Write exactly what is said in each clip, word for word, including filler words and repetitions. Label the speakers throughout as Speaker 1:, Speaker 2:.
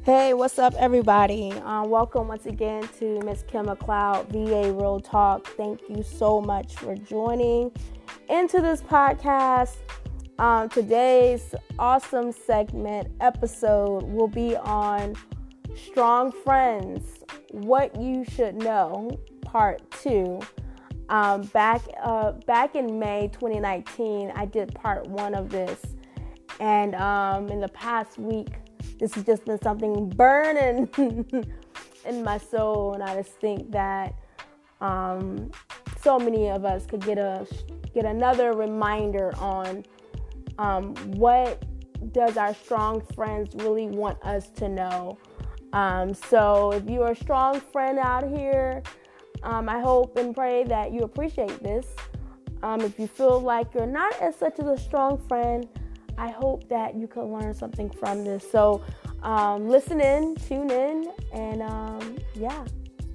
Speaker 1: Hey, what's up, everybody? Um, welcome once again to Miss Kim McLeod, V A Real Talk. Thank you so much for joining into this podcast. Um, today's awesome segment episode will be on Strong Friends, What You Should Know, Part two. Um, back uh, back in May twenty nineteen, I did part one of this, and um, in the past week, this has just been something burning in my soul, and I just think that um, so many of us could get a get another reminder on um, what does our strong friends really want us to know. Um, so if you're a strong friend out here, um, I hope and pray that you appreciate this. Um, if you feel like you're not as such as a strong friend, I hope that you can learn something from this. So um, listen in, tune in, and um, yeah.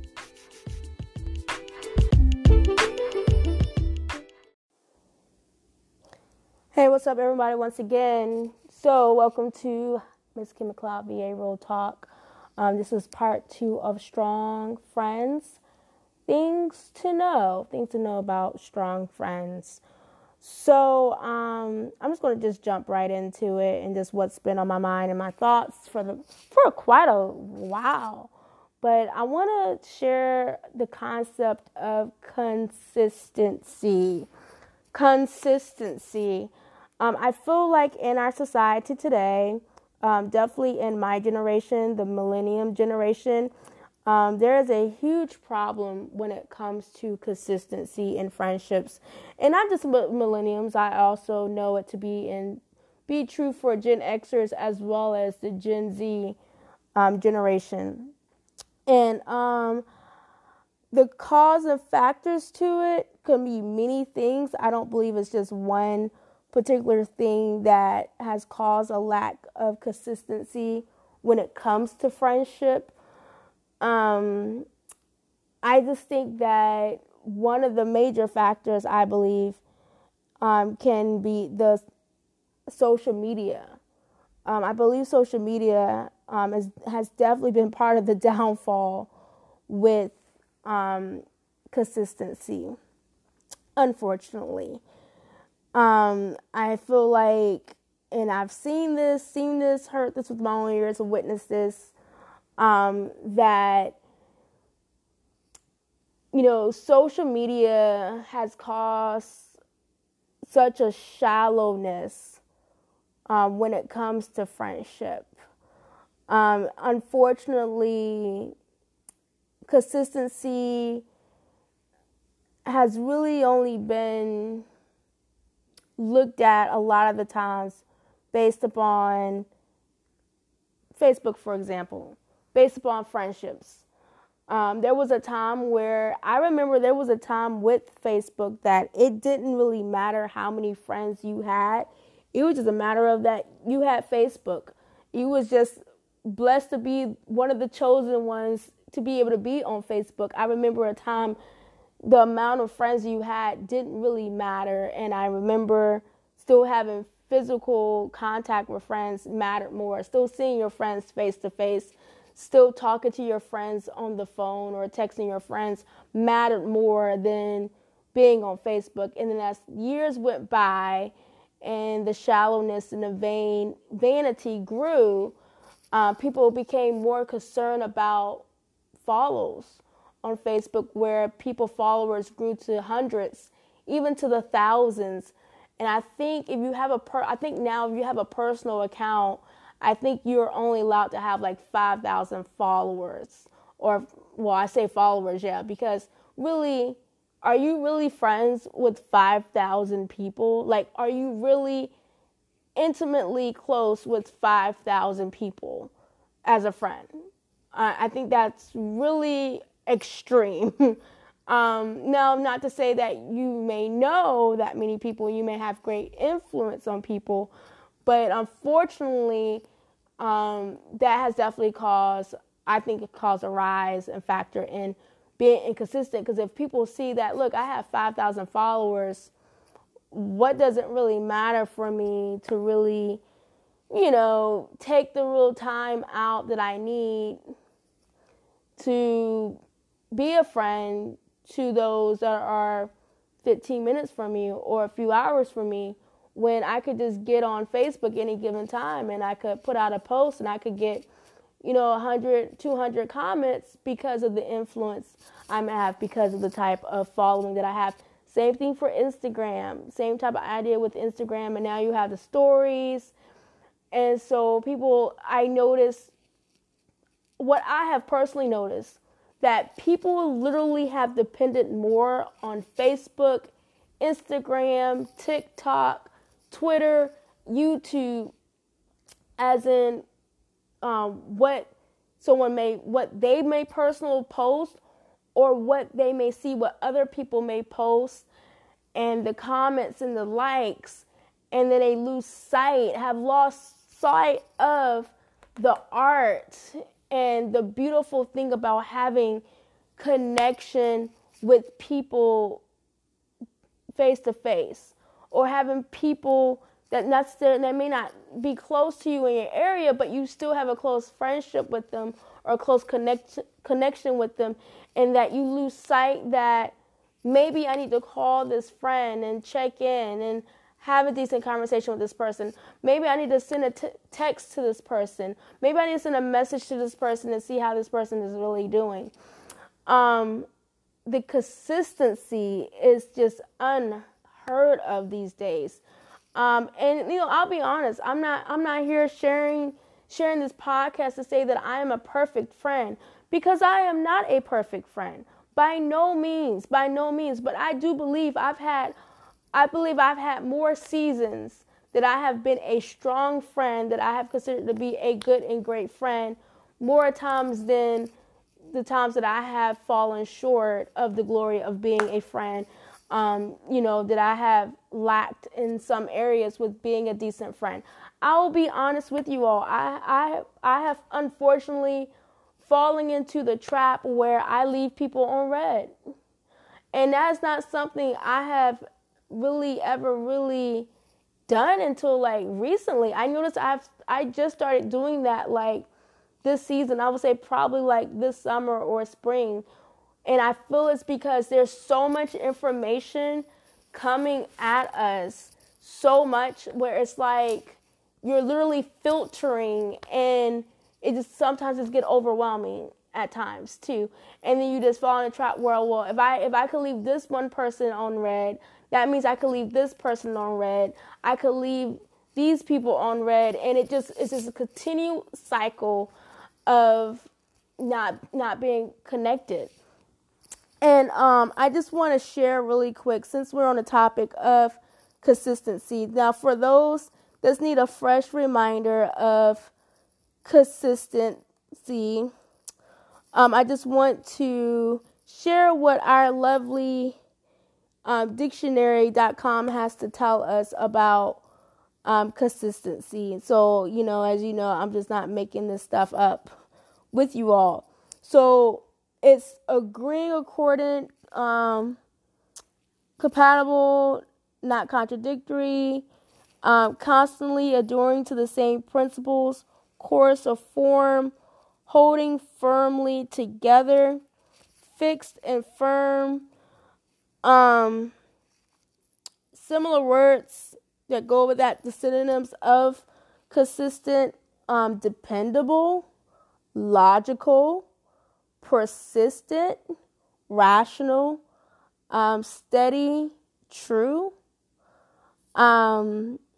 Speaker 1: Hey, what's up, everybody? Once again, so welcome to Miss Kim McLeod, V A Real Talk. Um, this is part two of Strong Friends. Things to know, things to know about strong friends. So um, I'm just going to just jump right into it and just what's been on my mind and my thoughts for the for quite a while. But I want to share the concept of consistency. Consistency. Um, I feel like in our society today, um, definitely in my generation, the millennium generation, Um, there is a huge problem when it comes to consistency in friendships, and not just millenniums. I also know it to be in be true for Gen Xers as well as the Gen Z um, generation. And um, the cause and factors to it can be many things. I don't believe it's just one particular thing that has caused a lack of consistency when it comes to friendship. Um, I just think that one of the major factors, I believe, um, can be the social media. Um, I believe social media um, is, has definitely been part of the downfall with um, consistency, unfortunately. Um, I feel like, and I've seen this, seen this, heard this with my own ears, and witnessed this, Um, that, you know, social media has caused such a shallowness um, when it comes to friendship. Um, unfortunately, consistency has really only been looked at a lot of the times based upon Facebook, for example. Based upon friendships. Um, there was a time where I remember there was a time with Facebook that it didn't really matter how many friends you had. It was just a matter of that you had Facebook. You was just blessed to be one of the chosen ones to be able to be on Facebook. I remember a time the amount of friends you had didn't really matter, and I remember still having physical contact with friends mattered more. Still seeing your friends face to face. Still talking to your friends on the phone or texting your friends mattered more than being on Facebook. And then as years went by and the shallowness and the vain vanity grew, uh, people became more concerned about follows on Facebook, where people followers grew to hundreds, even to the thousands. And I think if you have a per, I think now if you have a personal account, I think you're only allowed to have like five thousand followers, or, well, I say followers, yeah, because really, are you really friends with five thousand people? Like, are you really intimately close with five thousand people as a friend? Uh, I think that's really extreme. um, now, not to say that you may know that many people, you may have great influence on people, but unfortunately, um, that has definitely caused, I think it caused a rise and factor in being inconsistent. Because if people see that, look, I have five thousand followers, what does it really matter for me to really you know, take the real time out that I need to be a friend to those that are fifteen minutes from me or a few hours from me, when I could just get on Facebook any given time and I could put out a post and I could get, you know, one hundred, two hundred comments because of the influence I have, because of the type of following that I have. Same thing for Instagram, same type of idea with Instagram, and now you have the stories. And so people, I notice, what I have personally noticed, that people literally have depended more on Facebook, Instagram, TikTok, Twitter, YouTube, as in um, what someone may, what they may personally post, or what they may see what other people may post, and the comments and the likes, and then they lose sight, have lost sight of the art and the beautiful thing about having connection with people face to face, or having people that not still, that may not be close to you in your area, but you still have a close friendship with them or a close connect, connection with them, and that you lose sight that maybe I need to call this friend and check in and have a decent conversation with this person. Maybe I need to send a t- text to this person. Maybe I need to send a message to this person and see how this person is really doing. Um, the consistency is just unheard of these days. Um, and you know, I'll be honest. I'm not. I'm not here sharing sharing this podcast to say that I am a perfect friend, because I am not a perfect friend. By no means. By no means. But I do believe I've had. I believe I've had more seasons that I have been a strong friend, that I have considered to be a good and great friend, more times than the times that I have fallen short of the glory of being a friend. Um, you know, that I have lacked in some areas with being a decent friend. I will be honest with you all. I, I, I have unfortunately fallen into the trap where I leave people on red. And that's not something I have really ever really done until like recently. I noticed I've, I just started doing that like this season. I would say probably like this summer or spring. And I feel it's because there's so much information coming at us, so much where it's like you're literally filtering, and it just sometimes just get overwhelming at times too. And then you just fall in a trap where, well, if I if I could leave this one person on red, that means I could leave this person on red. I could leave these people on red, and it just it's just a continued cycle of not not being connected. And um, I just want to share really quick, since we're on the topic of consistency. Now, for those that need a fresh reminder of consistency, um, I just want to share what our lovely um, dictionary dot com has to tell us about um, consistency. So, you know, as you know, I'm just not making this stuff up with you all. So, it's agreeing, accordant, um, compatible, not contradictory, um, constantly adhering to the same principles, course or form, holding firmly together, fixed and firm. Um, similar words that go with that, the synonyms of consistent, um, dependable, logical, persistent, rational, um, steady, true. Um,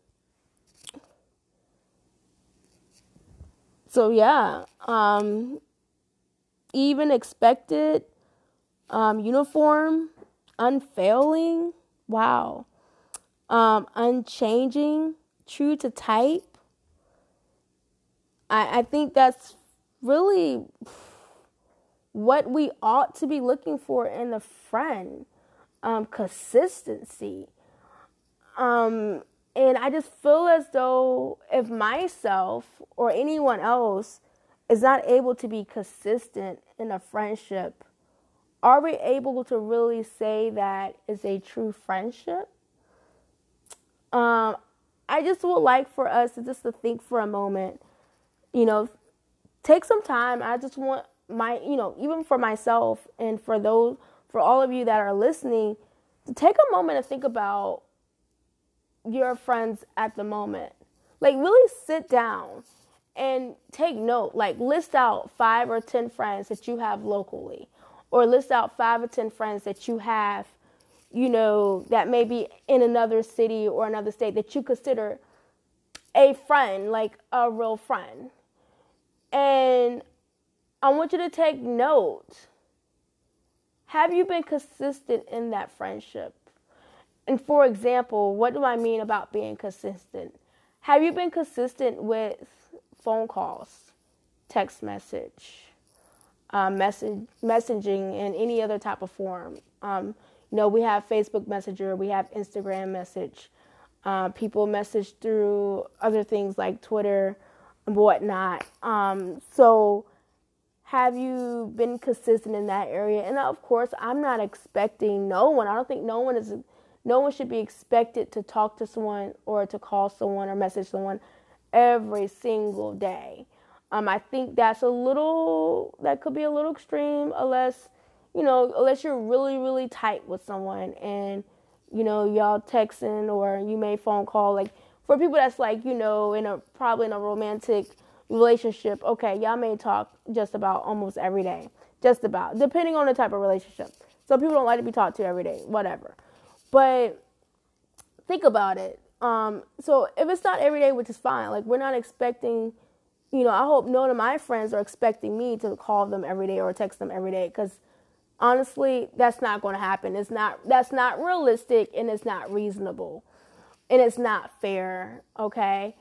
Speaker 1: so yeah, um, even, expected, um, uniform, unfailing, wow, um, unchanging, true to type. I, I think that's really what we ought to be looking for in a friend. Um, consistency. Um, and I just feel as though if myself or anyone else is not able to be consistent in a friendship, are we able to really say that is a true friendship? Um, I just would like for us to just to think for a moment, you know, take some time. I just want my, you know, even for myself and for those, for all of you that are listening, to take a moment to think about your friends at the moment. Like, really sit down and take note. Like, list out five or ten friends that you have locally, or list out five or ten friends that you have, you know, that may be in another city or another state that you consider a friend, like a real friend. And I want you to take note. Have you been consistent in that friendship? And for example, what do I mean about being consistent? Have you been consistent with phone calls, text message, uh, message, messaging in any other type of form? Um, you know, we have Facebook Messenger, we have Instagram message. Uh, people message through other things like Twitter and whatnot. Um, so have you been consistent in that area? And of course, I'm not expecting no one. I don't think no one is, no one should be expected to talk to someone or to call someone or message someone every single day. Um, I think that's a little, that could be a little extreme unless, you know, unless you're really, really tight with someone and, you know, y'all texting or you may phone call. Like, for people that's like, you know, in a, probably in a romantic relationship, okay, y'all may talk just about almost every day. Just about, depending on the type of relationship. Some people don't like to be talked to every day, whatever. But think about it. Um, so if it's not every day, which is fine, like, we're not expecting, you know, I hope none of my friends are expecting me to call them every day or text them every day, because honestly, that's not going to happen. It's not, that's not realistic, and it's not reasonable, and it's not fair, okay?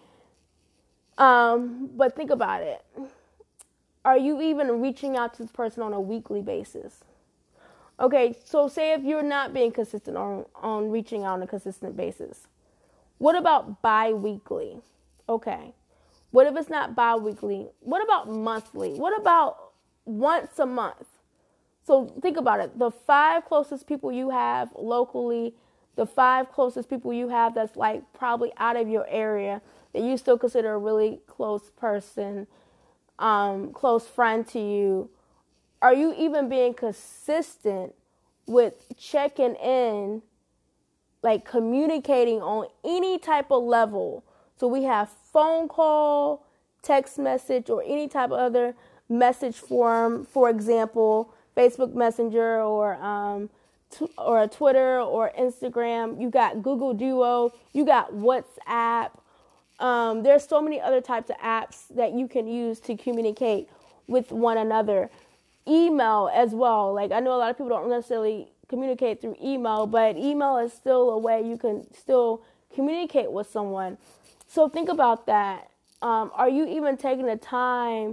Speaker 1: Um, but think about it. Are you even reaching out to this person on a weekly basis? Okay, so say if you're not being consistent on, on reaching out on a consistent basis. What about bi-weekly? Okay. What if it's not bi-weekly? What about monthly? What about once a month? So think about it. The five closest people you have locally, the five closest people you have that's like probably out of your area that you still consider a really close person, um, close friend to you. Are you even being consistent with checking in, like communicating on any type of level? So we have phone call, text message, or any type of other message form. For example, Facebook Messenger or um, t- or Twitter or Instagram. You got Google Duo. You got WhatsApp. Um, there's so many other types of apps that you can use to communicate with one another. Email as well. Like, I know a lot of people don't necessarily communicate through email, but email is still a way you can still communicate with someone. So think about that. Um, are you even taking the time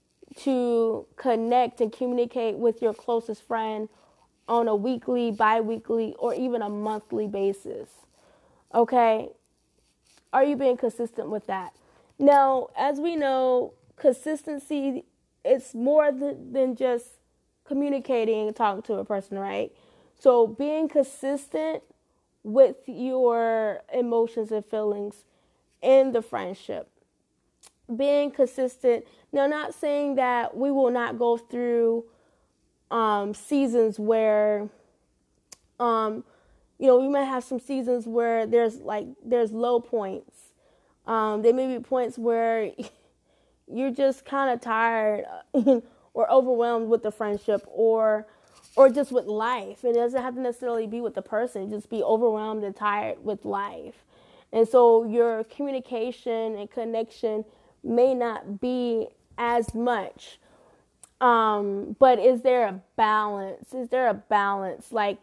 Speaker 1: to connect and communicate with your closest friend on a weekly, bi-weekly, or even a monthly basis? Okay? Are you being consistent with that? Now, as we know, consistency, it's more than, than just communicating and talking to a person, right? So being consistent with your emotions and feelings in the friendship. Being consistent. Now, not saying that we will not go through um, seasons where, um, you know, we might have some seasons where there's like, there's low points. Um, there may be points where you're just kind of tired or overwhelmed with the friendship or or just with life. It doesn't have to necessarily be with the person. Just be overwhelmed and tired with life. And so your communication and connection may not be as much. Um, but is there a balance? Is there a balance? Like,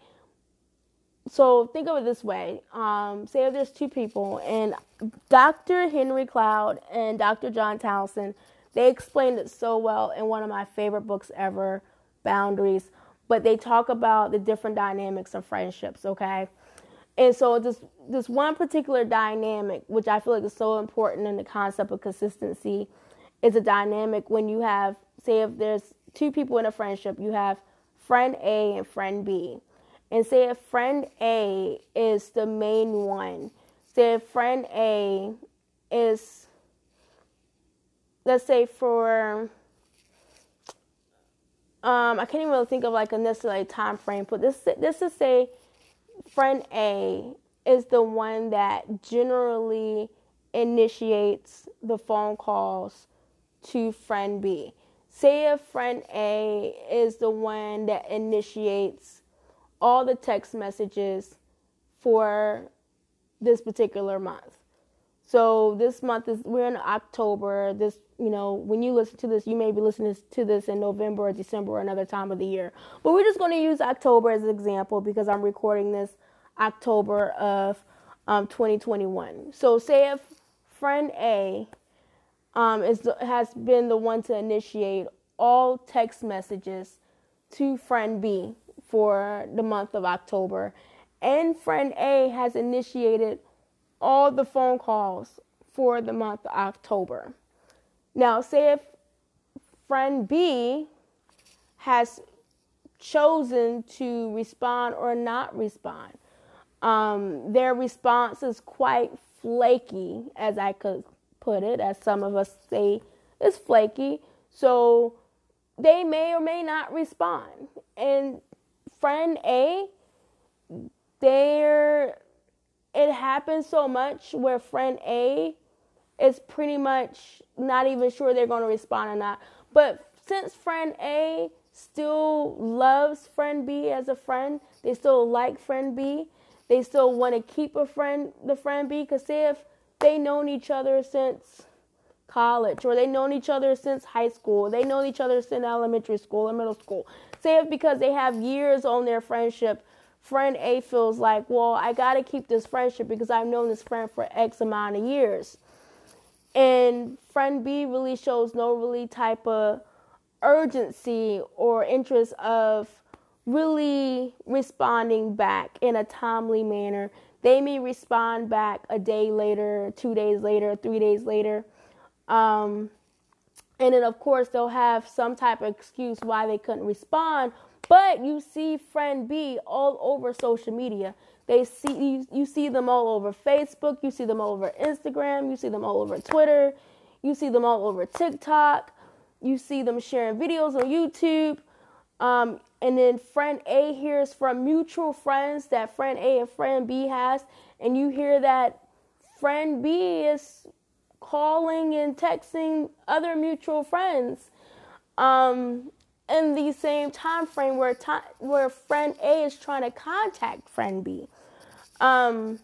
Speaker 1: so think of it this way. Um, say if there's two people, and Doctor Henry Cloud and Doctor John Townsend, they explained it so well in one of my favorite books ever, Boundaries. But they talk about the different dynamics of friendships, okay? And so this this one particular dynamic, which I feel like is so important in the concept of consistency, is a dynamic when you have, say if there's two people in a friendship, you have friend A and friend B. And say if friend A is the main one, say friend A is, let's say for, um, I can't even really think of like a necessarily time frame, but this this is say friend A is the one that generally initiates the phone calls to friend B. Say if friend A is the one that initiates all the text messages for this particular month. So this month is, we're in October. This, you know, when you listen to this, you may be listening to this in November or December or another time of the year. But we're just going to use October as an example because I'm recording this October of um, twenty twenty-one. So say if friend A um, is the, has been the one to initiate all text messages to friend B for the month of October, and friend A has initiated all the phone calls for the month of October. Now, say if friend B has chosen to respond or not respond. Um, their response is quite flaky, as I could put it, as some of us say it's flaky. So they may or may not respond. And friend A, they're, it happens so much where friend A is pretty much not even sure they're going to respond or not. But since friend A still loves friend B as a friend, they still like friend B, they still want to keep a friend, the friend B, because say if they known each other since college, or they known each other since high school, they know each other since elementary school or middle school. Say if because they have years on their friendship, friend A feels like, well, I got to keep this friendship because I've known this friend for X amount of years. And friend B really shows no really type of urgency or interest of really responding back in a timely manner. They may respond back a day later, two days later, three days later. Um, and then, of course, they'll have some type of excuse why they couldn't respond. But you see friend B all over social media. They see you, you see them all over Facebook. You see them all over Instagram. You see them all over Twitter. You see them all over TikTok. You see them sharing videos on YouTube. Um, and then friend A hears from mutual friends that friend A and friend B has. And you hear that friend B is calling and texting other mutual friends um, in the same time frame where time, where friend A is trying to contact friend B. Um,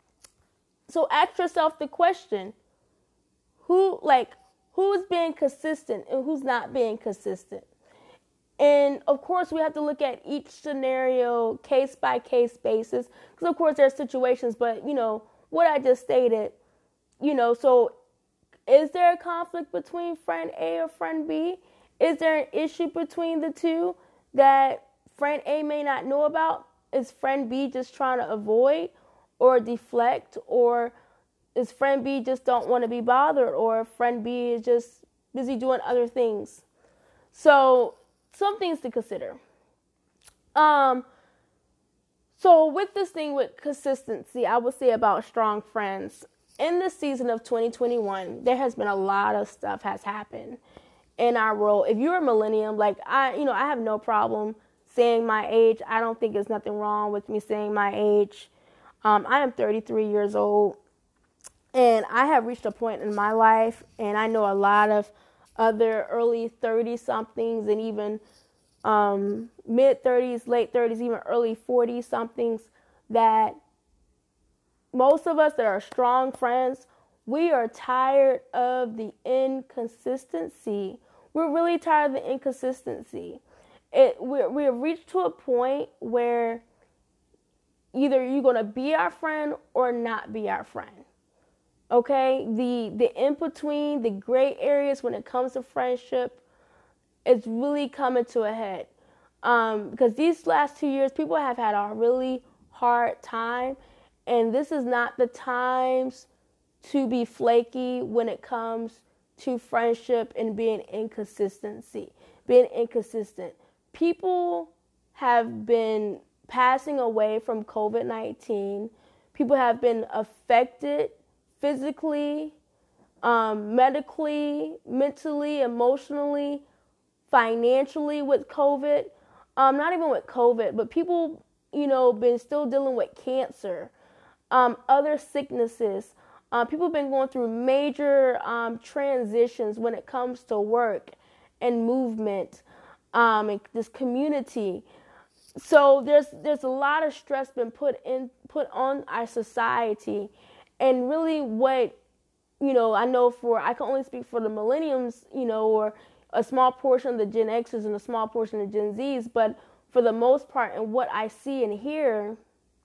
Speaker 1: so ask yourself the question: who, like, who's being consistent and who's not being consistent? And of course, we have to look at each scenario case by case basis, because of course there are situations, but you know what I just stated. You know, so is there a conflict between friend A or friend B? Is there an issue between the two that friend A may not know about? Is friend B just trying to avoid or deflect? Or is friend B just don't want to be bothered? Or friend B is just busy doing other things? So some things to consider. Um, so with this thing with consistency, I would say about strong friends, in this season of twenty twenty-one, there has been a lot of stuff has happened in our world. If you're a millennium, like I, you know, I have no problem saying my age. I don't think there's nothing wrong with me saying my age. Um, I am thirty-three years old, and I have reached a point in my life, and I know a lot of other early thirty-somethings and even um, mid-thirties, late thirties, even early forty-somethings that most of us that are strong friends, we are tired of the inconsistency. We're really tired of the inconsistency. It we we have reached to a point where either you're going to be our friend or not be our friend. Okay? The the in between, the gray areas when it comes to friendship, it's really coming to a head. Um, because these last two years, people have had a really hard time. And this is not the times to be flaky when it comes to friendship and being inconsistency, being inconsistent. People have been passing away from covid nineteen. People have been affected physically, um, medically, mentally, emotionally, financially with COVID. Um, not even with COVID, but people, you know, been still dealing with cancer, um, other sicknesses. Uh, people have been going through major um, transitions when it comes to work and movement, um, and this community. So there's there's a lot of stress been put in put on our society, and really what, you know, I know for I can only speak for the millenniums, you know, or a small portion of the Gen Xers and a small portion of the Gen Zs, but for the most part, and what I see and hear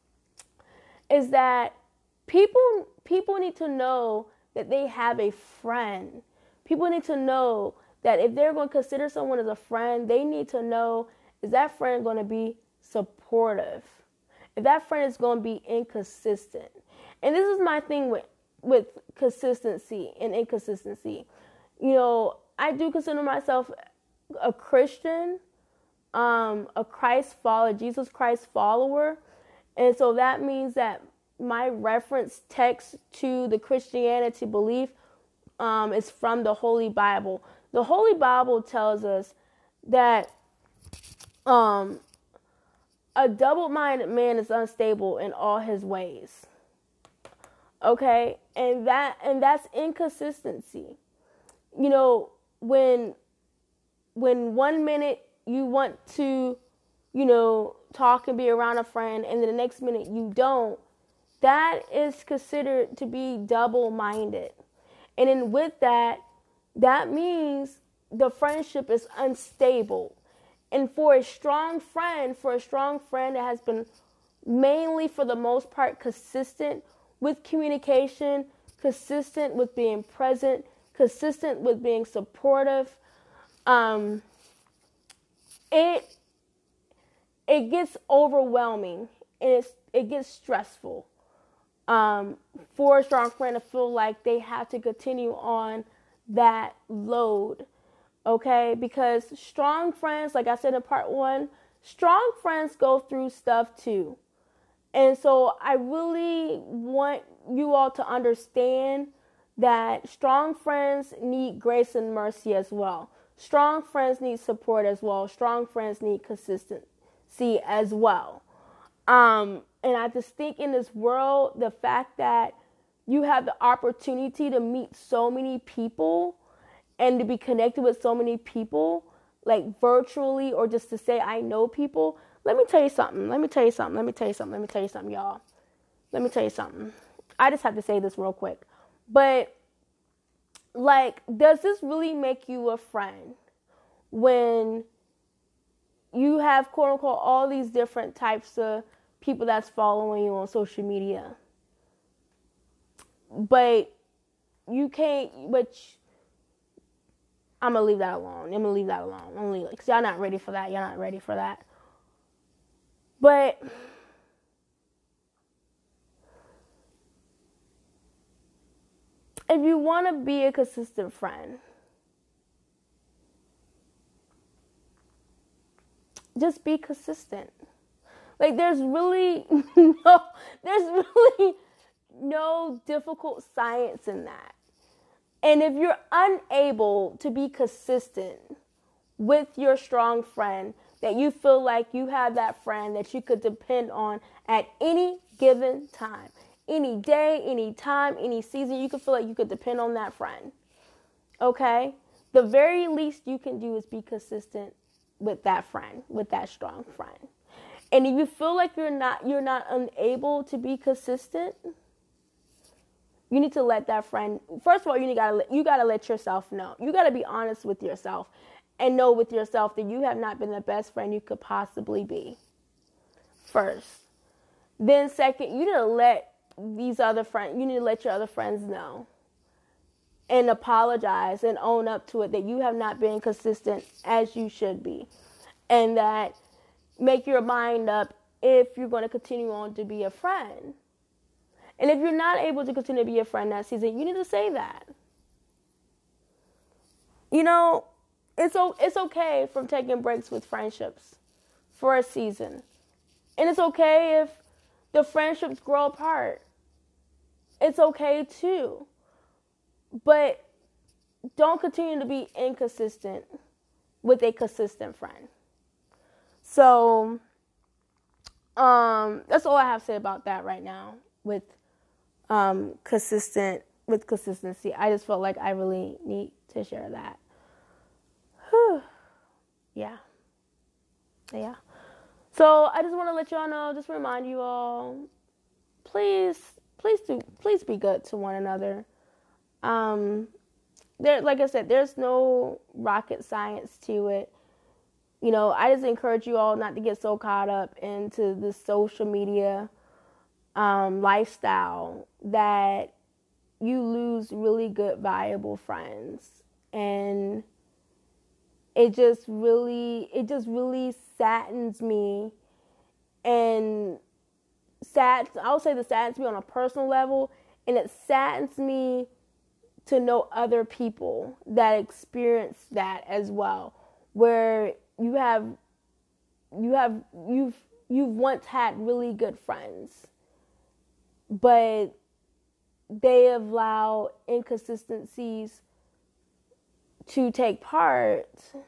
Speaker 1: is that people people need to know that they have a friend. People need to know that if they're going to consider someone as a friend, they need to know, is that friend going to be supportive? If that friend is going to be inconsistent. And this is my thing with with consistency and inconsistency. You know, I do consider myself a Christian, um, a Christ follower, Jesus Christ follower. And so that means that my reference text to the Christianity belief um, is from the Holy Bible. The Holy Bible tells us that um, a double-minded man is unstable in all his ways. Okay, and that and that's inconsistency. You know, when when one minute you want to, you know, talk and be around a friend, and then the next minute you don't, that is considered to be double-minded. And then with that, that means the friendship is unstable. And for a strong friend, for a strong friend that has been mainly for the most part consistent with communication, consistent with being present, consistent with being supportive, um, it it gets overwhelming and it's, it gets stressful um, for a strong friend to feel like they have to continue on that load, okay? Because strong friends, like I said in part one, strong friends go through stuff too. And so I really want you all to understand that strong friends need grace and mercy as well. Strong friends need support as well. Strong friends need consistency as well. Um, and I just think in this world, the fact that you have the opportunity to meet so many people and to be connected with so many people, like virtually or just to say I know people. Let me tell you something. Let me tell you something. Let me tell you something. Let me tell you something, y'all. Let me tell you something. I just have to say this real quick. But, like, does this really make you a friend when you have, quote unquote, all these different types of people that's following you on social media? But you can't, but I'm going to leave that alone. I'm going to leave that alone. I'm going to leave it because y'all not ready for that. Y'all not ready for that. But if you want to be a consistent friend, just be consistent. Like there's really no, there's really no difficult science in that. And if you're unable to be consistent with your strong friend, that you feel like you have that friend that you could depend on at any given time, any day, any time, any season, you could feel like you could depend on that friend. Okay? The very least you can do is be consistent with that friend, with that strong friend. And if you feel like you're not you're not unable to be consistent, you need to let that friend, first of all, you gotta you gotta let yourself know. You gotta be honest with yourself and know with yourself that you have not been the best friend you could possibly be. First. Then second, you need to let these other friends, you need to let your other friends know and apologize and own up to it that you have not been consistent as you should be. And that make your mind up if you're going to continue on to be a friend. And if you're not able to continue to be a friend that season, you need to say that. You know, it's it's okay from taking breaks with friendships for a season. And it's okay if the friendships grow apart. It's okay too. But don't continue to be inconsistent with a consistent friend. So, um, that's all I have to say about that right now with um, consistent with consistency. I just felt like I really need to share that. Whew. Yeah. Yeah. So I just want to let y'all know, just remind you all, please, please do, please be good to one another. Um, there, like I said, there's no rocket science to it. You know, I just encourage you all not to get so caught up into the social media um, lifestyle that you lose really good, valuable friends. And it just really, it just really saddens me, and sad, I'll say the saddens me on a personal level, and it saddens me to know other people that experience that as well, where you have, you have, you've, you've once had really good friends, but they allow inconsistencies to take part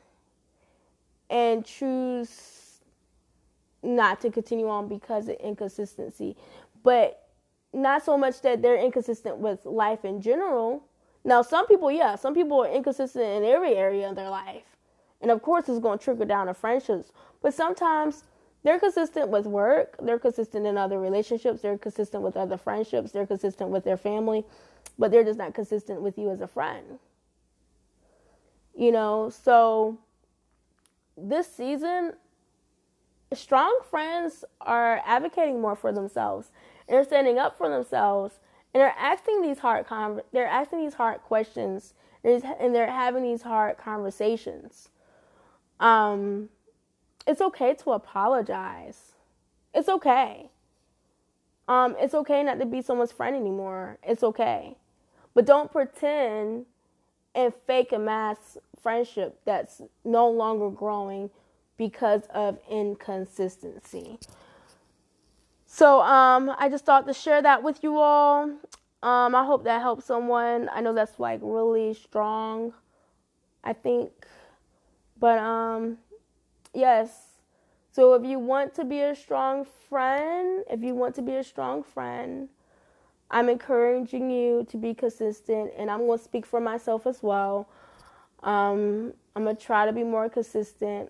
Speaker 1: and choose not to continue on because of inconsistency. But not so much that they're inconsistent with life in general. Now, some people, yeah, some people are inconsistent in every area of their life. And of course, it's going to trickle down to friendships. But sometimes they're consistent with work. They're consistent in other relationships. They're consistent with other friendships. They're consistent with their family. But they're just not consistent with you as a friend. You know, so this season, strong friends are advocating more for themselves. And they're standing up for themselves. And they're asking these hard con- they're asking these hard questions. And they're having these hard conversations. Um, it's okay to apologize. It's okay. Um, it's okay not to be someone's friend anymore. It's okay. But don't pretend and fake a mass friendship that's no longer growing because of inconsistency. So um, I just thought to share that with you all. Um, I hope that helps someone. I know that's like really strong, I think. But um, yes. So if you want to be a strong friend, if you want to be a strong friend, I'm encouraging you to be consistent, and I'm going to speak for myself as well. Um, I'm going to try to be more consistent,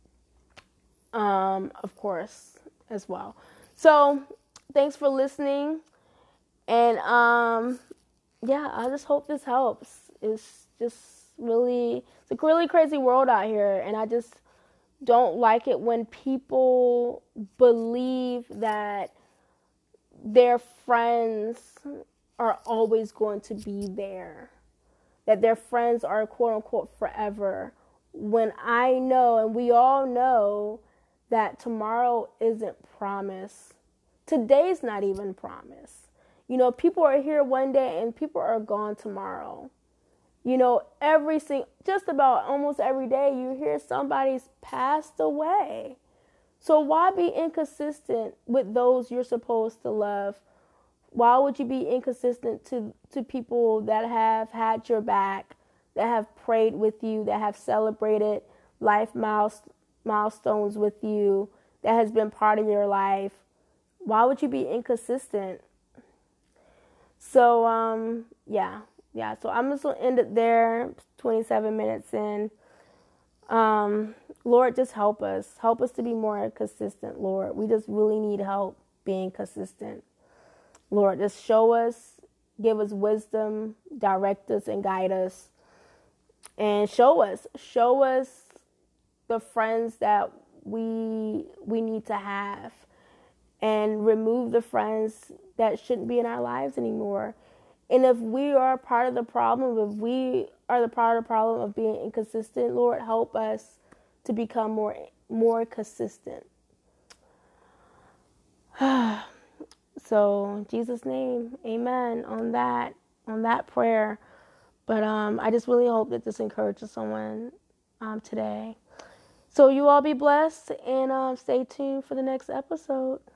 Speaker 1: um, of course, as well. So thanks for listening, and um, yeah, I just hope this helps. It's just really, it's a really crazy world out here, and I just don't like it when people believe that their friends are always going to be there, that their friends are quote unquote forever, when I know, and we all know, that tomorrow isn't promised. Today's not even promised. You know, people are here one day and people are gone tomorrow. You know, every single, just about almost every day you hear somebody's passed away. So why be inconsistent with those you're supposed to love? Why would you be inconsistent to, to people that have had your back, that have prayed with you, that have celebrated life miles, milestones with you, that has been part of your life? Why would you be inconsistent? So, um, yeah, yeah. So I'm just going to end it there, twenty-seven minutes in. Um, Lord, just help us. Help us to be more consistent, Lord. We just really need help being consistent. Lord, just show us, give us wisdom, direct us and guide us. And show us, show us the friends that we we need to have. And remove the friends that shouldn't be in our lives anymore. And if we are part of the problem, if we are the part of the problem of being inconsistent, Lord, help us to become more more consistent. So, in Jesus' name, amen on that, on that prayer. But um, I just really hope that this encourages someone um, today. So you all be blessed, and um, stay tuned for the next episode.